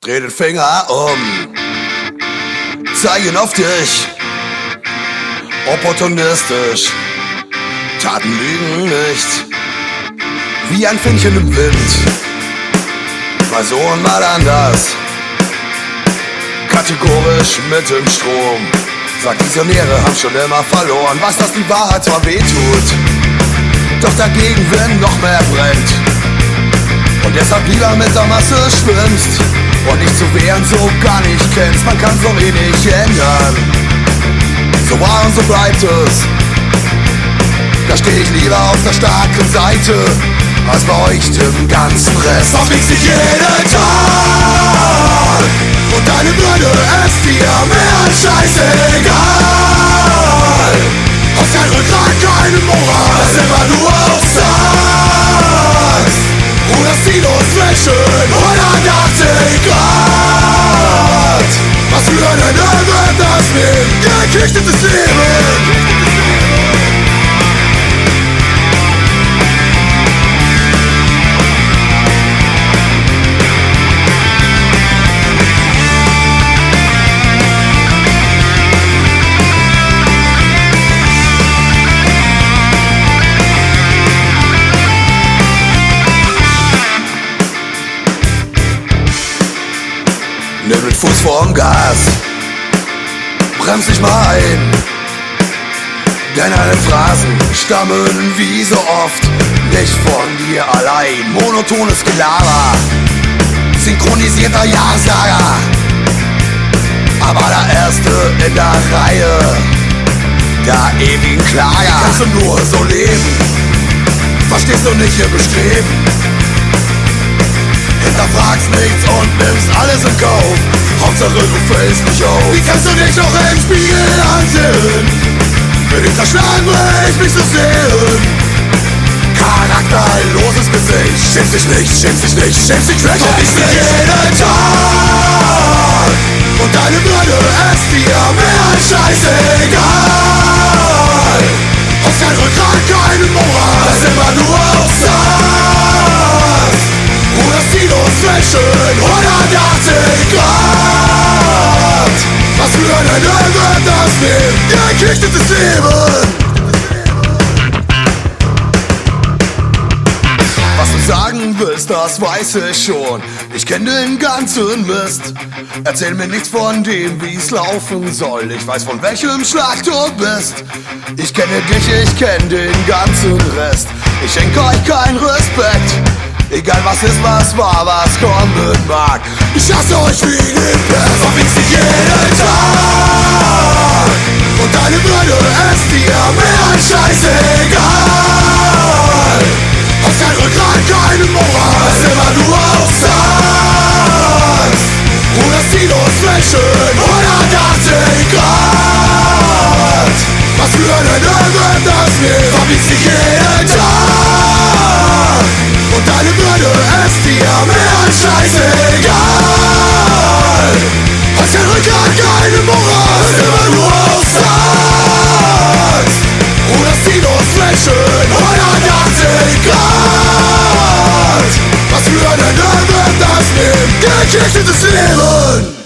Dreh den Finger um, zeigen auf dich, opportunistisch, Taten lügen nicht, wie ein Fähnchen im Wind, mal so und mal anders, kategorisch mit dem Strom. Sagt, Visionäre haben schon immer verloren, was das die Wahrheit zwar wehtut, doch dagegen Wind noch mehr brennt. Und deshalb lieber mit der Masse schwimmst und nicht zu wehren, so gar nicht kennst. Man kann so wenig ändern, so war und so bleibt es. Da steh ich lieber auf der starken Seite, als bei euch dem ganzen Rest. Verbiegt sich jeden Tag und deine Würde ist dir mehr als scheißegal. Hast kein Rückgrat, keine Moral, das immer nur auf Satz. Ruderst ziellos zwischen 180 Grad. Was für eine wird das mit gekichtetes Leben? Nimm den Fuß vorm Gas, bremst dich mal ein, denn deine Phrasen stammen wie so oft nicht von dir allein. Monotones Gelaber, synchronisierter Jahrsager, aber der Erste in der Reihe, der ewigen Klager. Kannst du nur so leben, verstehst du nicht ihr Bestreben? Hinterfragst nichts und nimmst alles in Kauf, Hauptsache du fällst nicht auf. Wie kannst du dich noch im Spiegel ansehen? Bin ich zerschlagen, will ich mich so sehen. Charakterloses Gesicht, schämst dich nicht, schämst dich nicht, schämst dich schlecht. Ich sehe jeden Tag und deine Würde ist dir mehr als scheißegal. Hast kein Rückgrat, keine Moral, das ist immer nur auf Satz. Ruderst ziellos zwischen 180 Grad. Was für eine wird das mit gekichtetes Leben? Was du sagen willst, das weiß ich schon. Ich kenn den ganzen Mist. Erzähl mir nichts von dem, wie's laufen soll. Ich weiß, von welchem Schlag du bist. Ich kenne dich, ich kenn den ganzen Rest. Ich schenke euch keinen Respekt. Egal was ist, was war, was kommen mag. Ich hasse euch wie den Pest. Verbiegst dich jeden Tag und deine Würde ist dir mehr als scheißegal. Hast kein Rückgrat, keine Moral, ist immer nur auf Satz. Ruderst ziellos zwischen 180 Grad. Was für eine wird das mit? Verbiegst dich jeden Tag und deine Würde ist dir mehr als scheißegal. Hast kein Rückgrat, keine Moral, ist immer nur auf Satz. Ruderst ziellos zwischen 180 Grad. Was für eine wird das mit gekichtetes Leben?